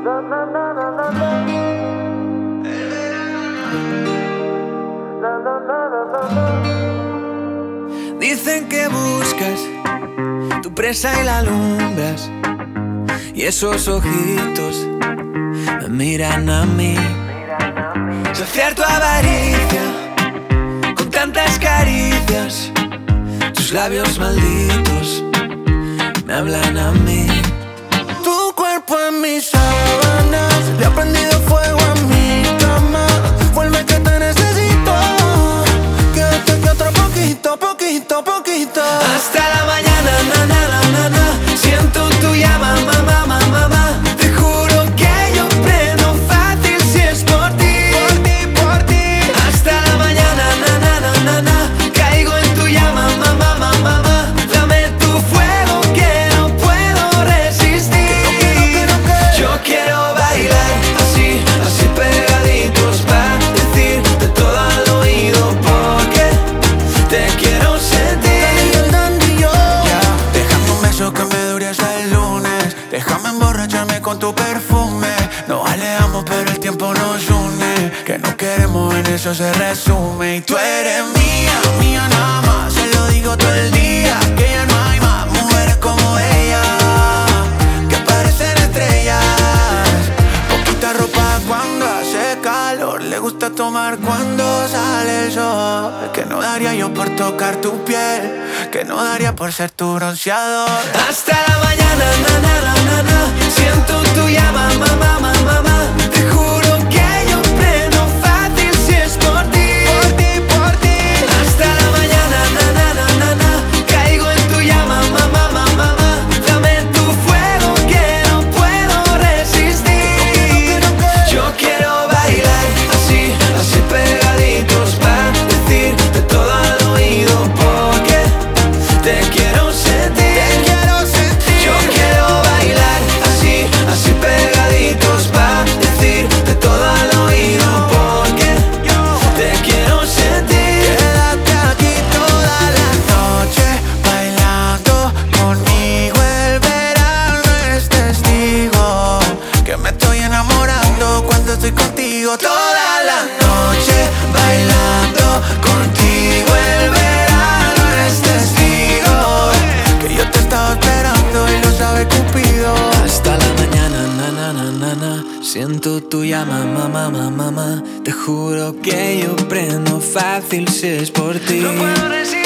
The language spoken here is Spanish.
Dicen que buscas tu presa y la alumbras, y esos ojitos me miran a mí. Saciar tu avaricia con tantas caricias, tus labios malditos me hablan a mí. Tu cuerpo en mis sábanas, le ha prendido fuego a mi cama. Vuelve que te necesito, quédate que otro poquito, poquito, poquito. Hasta la mañana, na, na, na, na, na. Siento tu llama, mamá, mamá, mamá. Te juro que yo prendo fácil si es por ti. Por ti, por ti. Hasta la mañana, na, na, na, na, na. Caigo en tu llama, mamá, mamá, mamá. Dame tu fuego que no puedo resistir. Yo quiero bailar así, así pegaditos pa' decirte todo al oído porque te quiero sentir. Déjame un beso que me dure hasta el lunes. Déjame emborracharme con tu perfume. Nos alejamos pero el tiempo nos une. Que no queremos, en eso se resume. Y tú eres mía, mía nada más. Se lo digo todo el día, que ya no hay más mujeres como ella, que parecen estrellas. Poquita ropa cuando hace calor, le gusta tomar cuando sale el sol. Que no daría yo por tocar tu piel, que no daría por ser tu bronceador. Hasta la mañana, na, na, na, na, na. Siento tu llama, mamá, mamá, mamá. Te juro que yo prendo fácil si es por ti. Por ti, por ti. Hasta la mañana, na, na, na, na, na. Caigo en tu llama, mamá, mamá, mamá. Dame tu fuego que no puedo resistir. Yo quiero bailar así, así pegaditos pa' decirte todo al oído porque te quiero sentir. Yo quiero bailar así, así pegaditos pa' decirte todo al oído porque te quiero sentir. Quédate aquí toda la noche bailando conmigo. El verano es testigo que me estoy enamorando cuando estoy contigo. Toda la noche bailando contigo. El verano es testigo que yo te estaba esperando y lo sabe Cupido. Hasta la mañana, na, na, na, na, na. Siento tu llama, mamá, mamá, mamá. Te juro que yo prendo fácil si es por ti. No puedo resistir.